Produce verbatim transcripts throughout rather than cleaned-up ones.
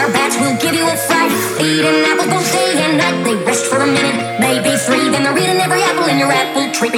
our bats will give you a fright. Eating apples both day and night. They rest for a minute, maybe three. Then they're eating every apple in your apple tree.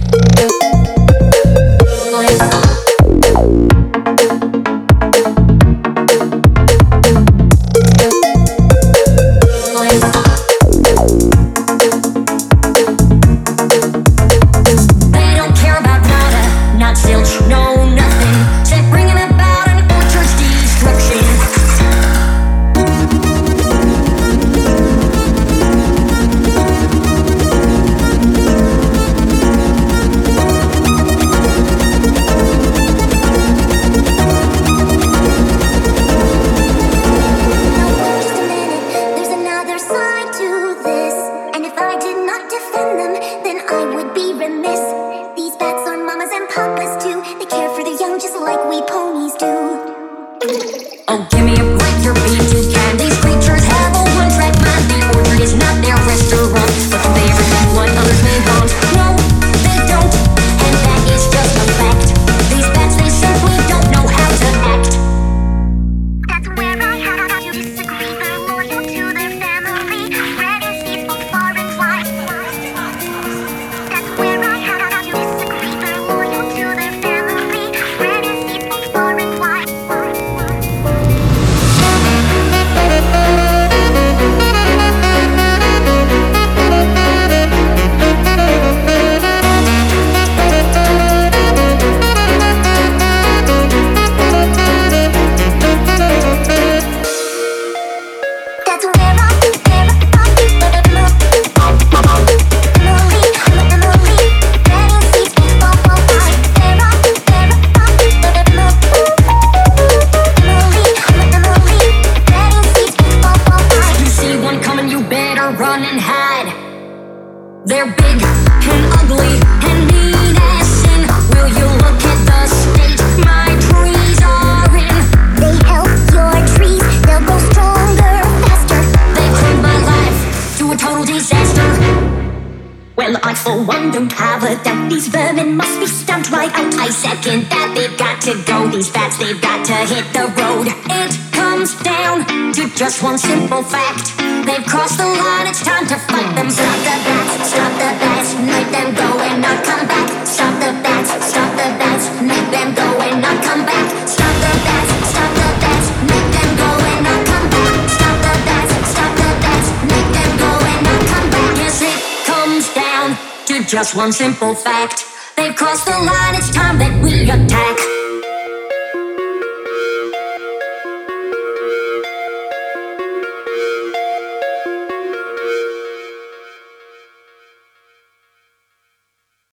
They're big and ugly and mean as sin. Will you look at the state my trees are in? They help your trees, they'll grow stronger, faster. They turned my life to a total disaster. Well, I for one don't have a doubt. These vermin must be stamped right out. I second that, they've got to go. These bats, they've got to hit the road. It comes down to just one simple fact. They've crossed the line, it's time to fight them. Stop the bats, stop the bats, make them go and not come back. Stop the bats, stop the bats, make them go and not come back. Stop the bats, stop the bats, make them go and not come back. Stop the bats, stop the bats, make them go and not come back. Yes, it comes down to just one simple fact. They've crossed the line, it's time that we attack.